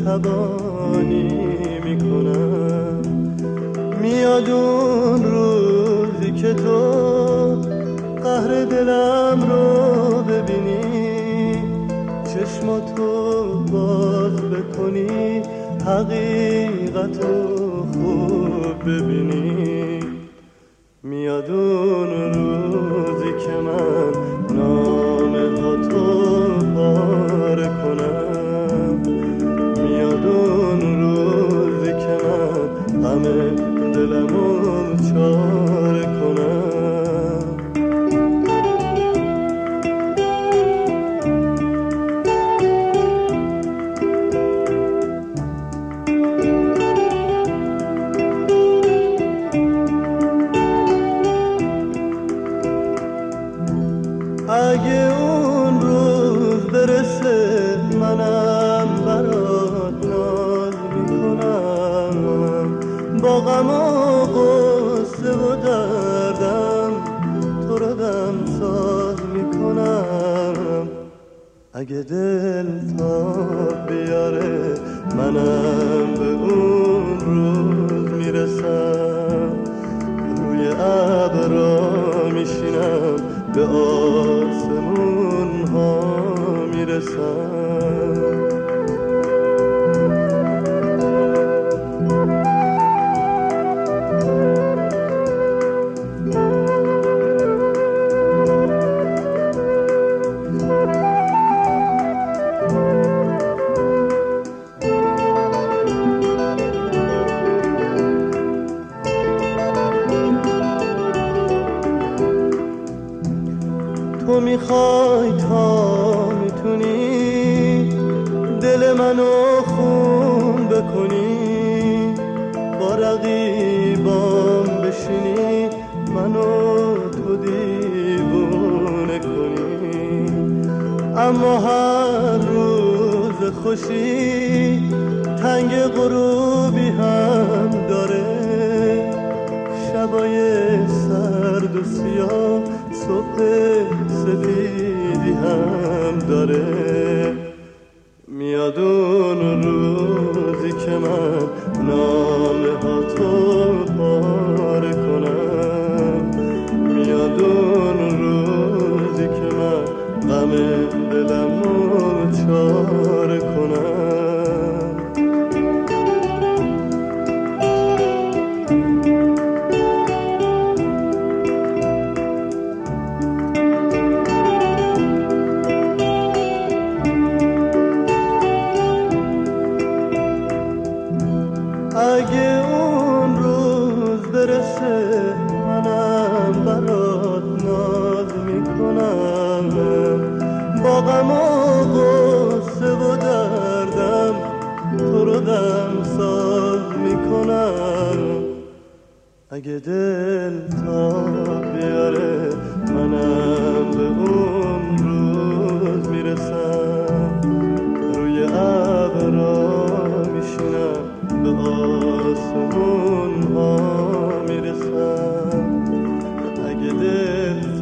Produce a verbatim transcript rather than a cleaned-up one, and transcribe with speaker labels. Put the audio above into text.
Speaker 1: شبانی میکنم. میاد اون روزی که تو قهر دلم رو ببینی، چشماتو باز بکنی، حقیقتو خوب ببینی. میاد اون روزی که من نامه ها تو پاره کنم. میاد اون روزی که من غم دلمو چاره کنم. اگه اون روز برسه منم برات ناز میکنم، با غم و غصه و دردم تو رو دم ساز میکنم. اگه دل تا بیاره منم به اون روز میرسم، روی ابرا میشینم به آسمون ها میرسم. تو میخوای تا میتونی دل منو خون بکنی، با رقیبام بشینی منو تو دیوونه کنی. اما هر روز خوشی تنگ غروبی هم داره، شبای سرد و سیاه صبح سفیدی هم داره. میاد اون روزی که من نامه ها تو پاره کنم. میاد اون روزی که من غم دلمو چاره کنم. اگه اون روز برسه منم برات ناز میکنم، با غم و غصه و دردم تو رو دم ساز میکنم. اگه دل تا بیاره منم به اون روز میرسم، روی ابرا میشینم به آسمون ها میرسم. اگه دل